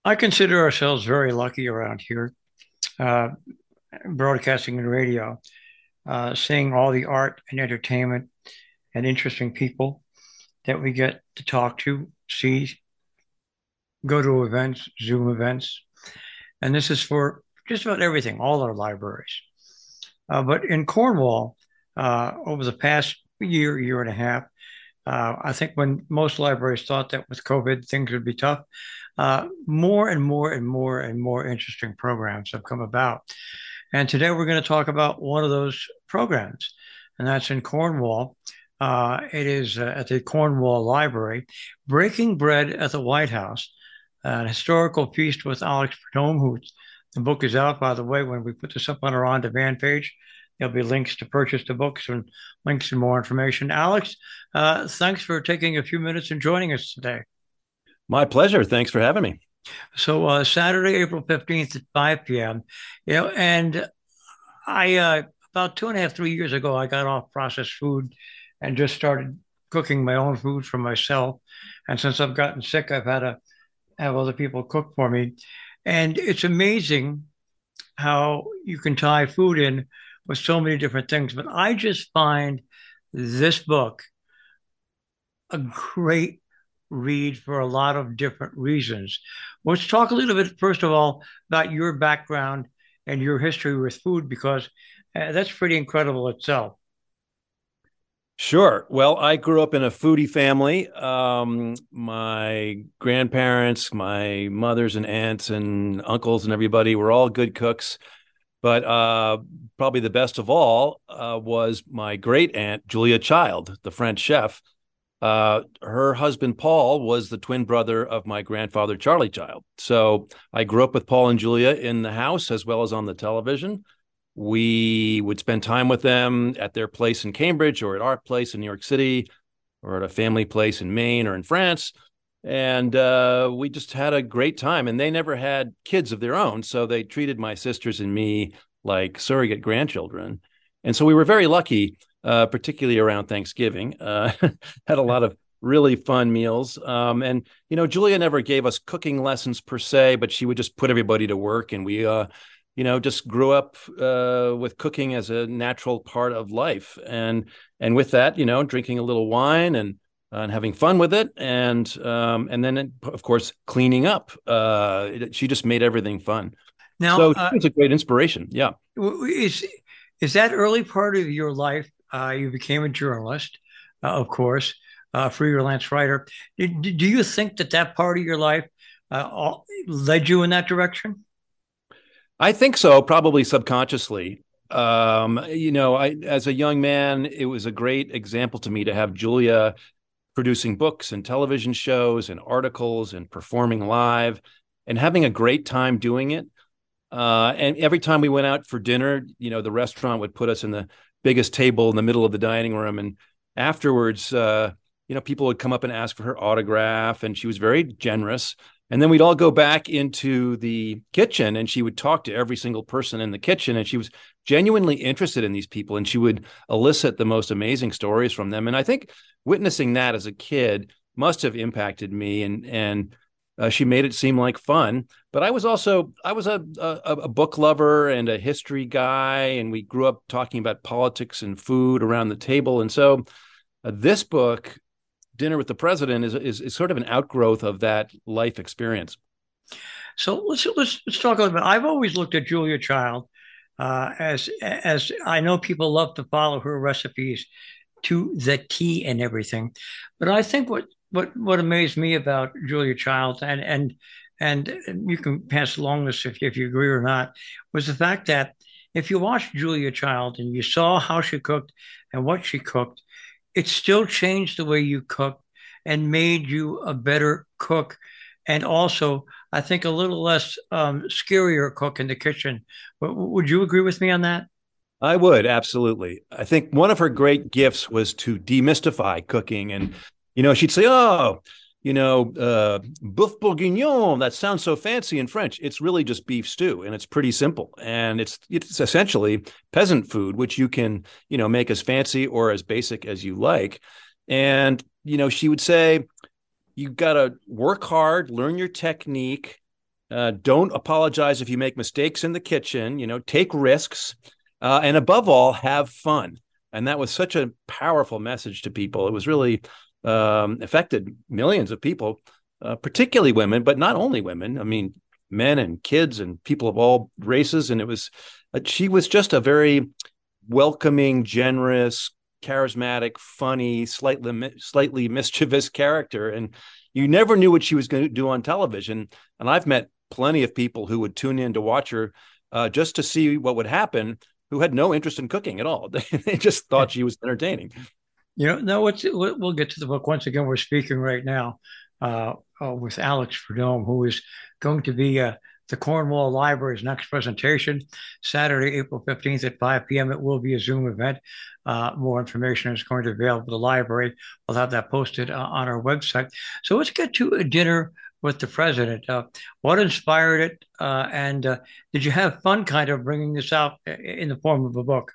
I consider ourselves very lucky around here, uh, broadcasting and radio, seeing all the art and entertainment and interesting people that we get to talk to, see, go to events, Zoom events. And this is for just about everything, all our libraries. But in Cornwall, over the past year and a half, I think when most libraries thought that with COVID things would be tough, more and more and more and more interesting programs have come about. And today we're going to talk about one of those programs, and that's in Cornwall. It is at the Cornwall Library, Breaking Bread at the White House, an historical feast with Alex Perdome, who the book is out, by the way. When we put this up on our on-demand page, there'll be links to purchase the books and links and more information. Alex, thanks for taking a few minutes and joining us today. My pleasure. Thanks for having me. So Saturday, April 15th at 5 p.m. And I about 2.5, 3 years ago, I got off processed food and just started cooking my own food for myself. And since I've gotten sick, I've had to have other people cook for me. And it's amazing how you can tie food in with so many different things. But I just find this book a great read for a lot of different reasons. Let's talk a little bit, first of all, about your background and your history with food, because that's pretty incredible itself. Sure. Well, I grew up in a foodie family. My grandparents, my mothers and aunts and uncles and everybody were all good cooks. But probably the best of all was my great aunt, Julia Child, the French chef. Her husband, Paul, was the twin brother of my grandfather, Charlie Child. So I grew up with Paul and Julia in the house as well as on the television. We would spend time with them at their place in Cambridge or at our place in New York City or at a family place in Maine or in France. And we just had a great time. And they never had kids of their own. So they treated my sisters and me like surrogate grandchildren. And so we were very lucky, particularly around Thanksgiving. Had a lot of really fun meals. Julia never gave us cooking lessons per se, but she would just put everybody to work. And we, just grew up with cooking as a natural part of life, and with that, drinking a little wine and having fun with it, and then of course cleaning up. She just made everything fun. Now, So it's a great inspiration. Yeah. is is that early part of your life? You became a journalist, of course, freelance writer. Do you think that that part of your life led you in that direction? I think so, probably subconsciously. I as a young man, it was a great example to me to have Julia producing books and television shows and articles and performing live and having a great time doing it. And every time we went out for dinner, the restaurant would put us in the biggest table in the middle of the dining room. And afterwards, people would come up and ask for her autograph, and she was very generous. And then we'd all go back into the kitchen, and she would talk to every single person in the kitchen. And she was genuinely interested in these people, and she would elicit the most amazing stories from them. And I think witnessing that as a kid must have impacted me, and she made it seem like fun. But I was a book lover and a history guy, and we grew up talking about politics and food around the table. And so this book, Dinner with the President, is sort of an outgrowth of that life experience. So let's talk a little bit. I've always looked at Julia Child as I know people love to follow her recipes to the T and everything, but I think what amazed me about Julia Child, and you can pass along this if you agree or not, was the fact that if you watched Julia Child and you saw how she cooked and what she cooked, it still changed the way you cook and made you a better cook. And also, I think a little less scarier cook in the kitchen. Would you agree with me on that? I would, absolutely. I think one of her great gifts was to demystify cooking. And, she'd say, oh, boeuf bourguignon, that sounds so fancy in French. It's really just beef stew, and it's pretty simple. And it's essentially peasant food, which you can, make as fancy or as basic as you like. And, she would say, you got to work hard, learn your technique, Don't apologize if you make mistakes in the kitchen. Take risks, and above all, have fun. And that was such a powerful message to people. It was really affected millions of people, particularly women, but not only women. I mean, men and kids and people of all races. And she was just a very welcoming, generous, charismatic, funny, slightly mischievous character. And you never knew what she was going to do on television. And I've met plenty of people who would tune in to watch her just to see what would happen, who had no interest in cooking at all. They just thought she was entertaining. No, we'll get to the book. Once again, we're speaking right now with Alex Perdome, who is going to be the Cornwall Library's next presentation, Saturday, April 15th at 5 p.m. It will be a Zoom event. More information is going to be available at the library. We'll have that posted on our website. So let's get to a dinner with the president. What inspired it? And did you have fun kind of bringing this out in the form of a book?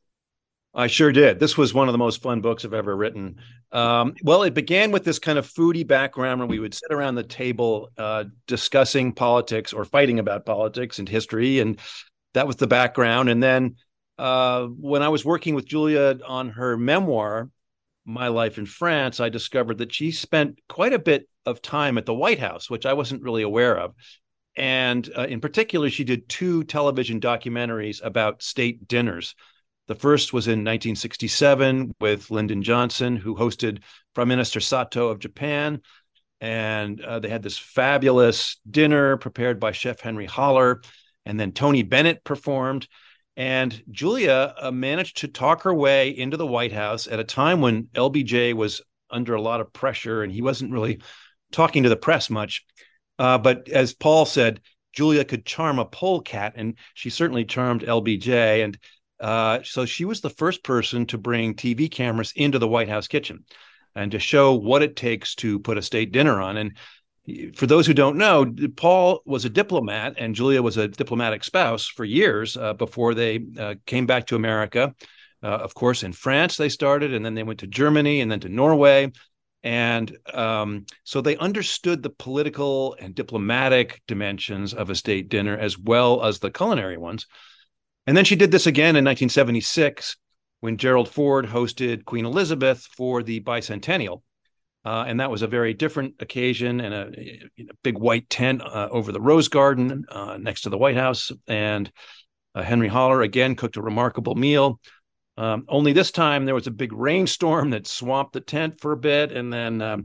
I sure did. This was one of the most fun books I've ever written. Well, it began with this kind of foodie background where we would sit around the table discussing politics or fighting about politics and history. And that was the background. And then when I was working with Julia on her memoir, My Life in France, I discovered that she spent quite a bit of time at the White House, which I wasn't really aware of. And in particular, she did two television documentaries about state dinners. The first was in 1967 with Lyndon Johnson, who hosted Prime Minister Sato of Japan. And they had this fabulous dinner prepared by Chef Henry Holler. And then Tony Bennett performed. And Julia managed to talk her way into the White House at a time when LBJ was under a lot of pressure and he wasn't really talking to the press much. But as Paul said, Julia could charm a polecat, and she certainly charmed LBJ. And so she was the first person to bring TV cameras into the White House kitchen and to show what it takes to put a state dinner on. And for those who don't know, Paul was a diplomat and Julia was a diplomatic spouse for years before they came back to America. Of course, in France they started, and then they went to Germany and then to Norway. And so they understood the political and diplomatic dimensions of a state dinner as well as the culinary ones. And then she did this again in 1976 when Gerald Ford hosted Queen Elizabeth for the bicentennial. And that was a very different occasion, and a big white tent over the Rose Garden next to the White House. And Henry Holler again cooked a remarkable meal. Only this time there was a big rainstorm that swamped the tent for a bit. And then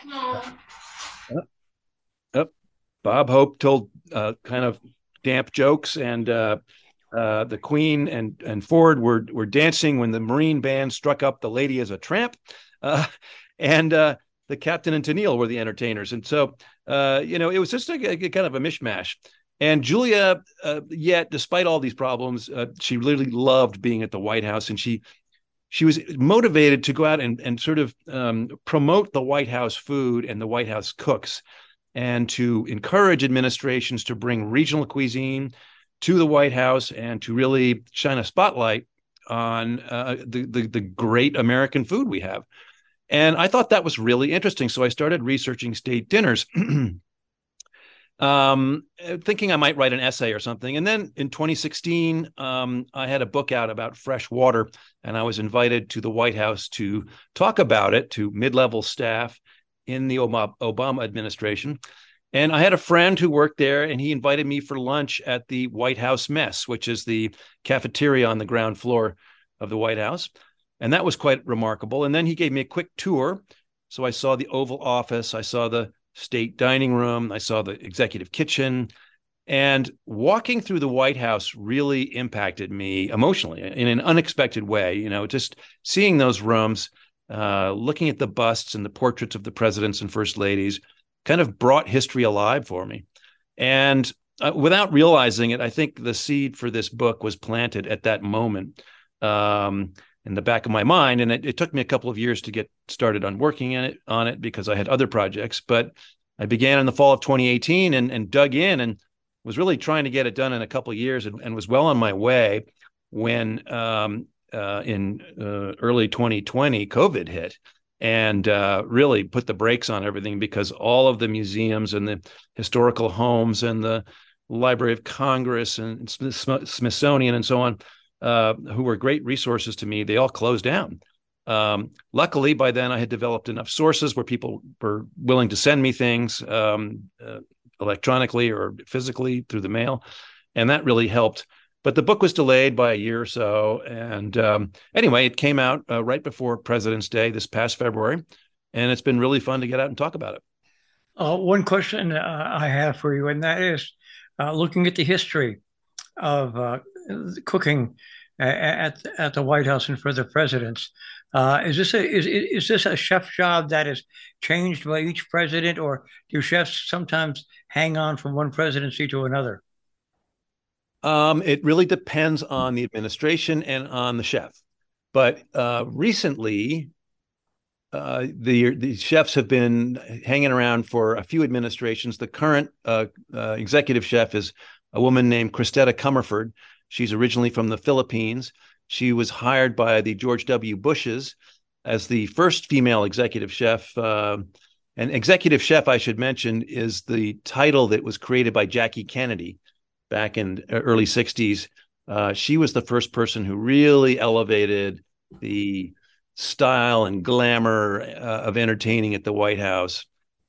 Bob Hope told kind of damp jokes, and the Queen and Ford were dancing when the Marine band struck up "The Lady is a Tramp," and the captain and Tennille were the entertainers. And so, it was just a kind of a mishmash. And Julia, yet despite all these problems, she really loved being at the White House, and she was motivated to go out and sort of promote the White House food and the White House cooks, and to encourage administrations to bring regional cuisine to the White House and to really shine a spotlight on the great American food we have. And I thought that was really interesting. So I started researching state dinners, thinking I might write an essay or something. And then in 2016, I had a book out about fresh water, and I was invited to the White House to talk about it to mid-level staff in the Obama administration. And I had a friend who worked there, and he invited me for lunch at the White House Mess, which is the cafeteria on the ground floor of the White House. And that was quite remarkable. And then he gave me a quick tour. So I saw the Oval Office, I saw the state dining room, I saw the executive kitchen. And walking through the White House really impacted me emotionally in an unexpected way. Just seeing those rooms, looking at the busts and the portraits of the presidents and first ladies kind of brought history alive for me. And without realizing it, I think the seed for this book was planted at that moment in the back of my mind. And it took me a couple of years to get started on working on it because I had other projects. But I began in the fall of 2018 and dug in and was really trying to get it done in a couple of years, and was well on my way when in early 2020, COVID hit. and really put the brakes on everything, because all of the museums and the historical homes and the Library of Congress and Smithsonian and so on, who were great resources to me, they all closed down. Luckily, by then I had developed enough sources where people were willing to send me things electronically or physically through the mail, and that really helped. But the book was delayed by a year or so, and anyway, it came out right before President's Day this past February, and it's been really fun to get out and talk about it. One question I have for you, and that is looking at the history of cooking at the White House and for the presidents. Is this a chef job that is changed by each president, or do chefs sometimes hang on from one presidency to another? It really depends on the administration and on the chef. But recently, the chefs have been hanging around for a few administrations. The current executive chef is a woman named Christetta Comerford. She's originally from the Philippines. She was hired by the George W. Bushes as the first female executive chef. And executive chef, I should mention, is the title that was created by Jackie Kennedy back in early 60s. She was the first person who really elevated the style and glamour of entertaining at the White House.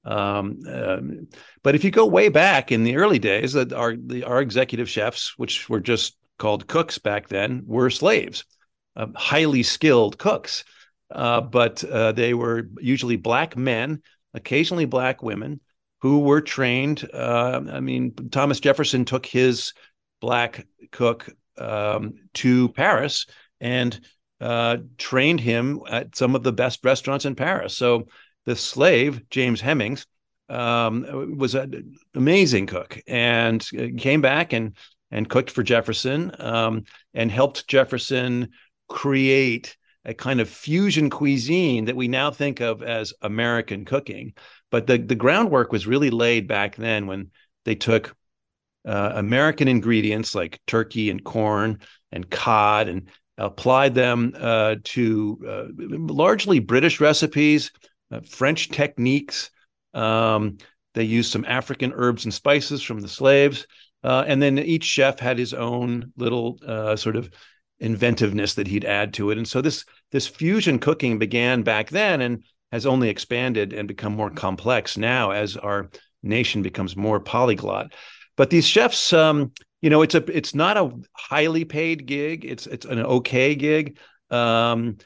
But if you go way back in the early days, our executive chefs, which were just called cooks back then, were slaves, highly skilled cooks. But they were usually Black men, occasionally Black women, who were trained. Thomas Jefferson took his Black cook to Paris and trained him at some of the best restaurants in Paris. So the slave, James Hemings, was an amazing cook and came back and cooked for Jefferson, and helped Jefferson create a kind of fusion cuisine that we now think of as American cooking. But the groundwork was really laid back then when they took American ingredients like turkey and corn and cod and applied them to largely British recipes, French techniques. They used some African herbs and spices from the slaves. And then each chef had his own little sort of inventiveness that he'd add to it. And so this fusion cooking began back then and has only expanded and become more complex now as our nation becomes more polyglot. But these chefs, it's not a highly paid gig. It's an okay gig. The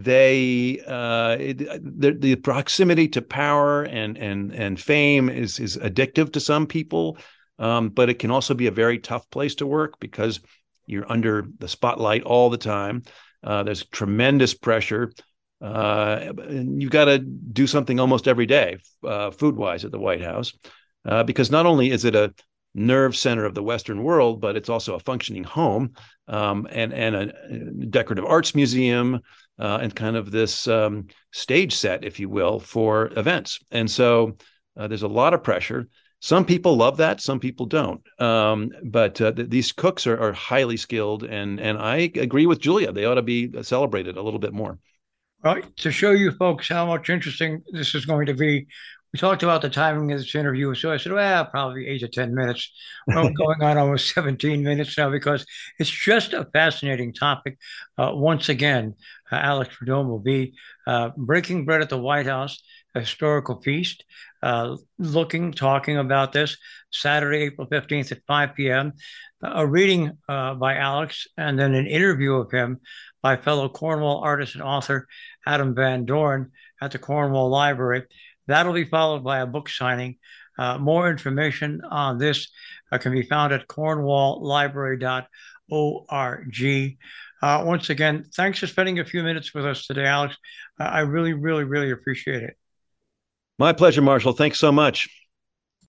proximity to power and fame is addictive to some people, but it can also be a very tough place to work because you're under the spotlight all the time. There's tremendous pressure. You've got to do something almost every day, food-wise, at the White House, because not only is it a nerve center of the Western world, but it's also a functioning home, and a decorative arts museum, and kind of this stage set, if you will, for events. And so there's a lot of pressure. Some people love that, some people don't. But these cooks are highly skilled, and I agree with Julia. They ought to be celebrated a little bit more. Well, to show you folks how much interesting this is going to be, we talked about the timing of this interview. So I said, well, probably 8 to 10 minutes. Well, going on almost 17 minutes now because it's just a fascinating topic. Once again, Alex Perdomo will be breaking bread at the White House, a historical feast, talking about this Saturday, April 15th at 5 p.m. A reading by Alex and then an interview of him by fellow Cornwall artist and author Adam Van Doren at the Cornwall Library. That'll be followed by a book signing. More information on this can be found at cornwalllibrary.org. Once again, thanks for spending a few minutes with us today, Alex. I really, really, really appreciate it. My pleasure, Marshall. Thanks so much.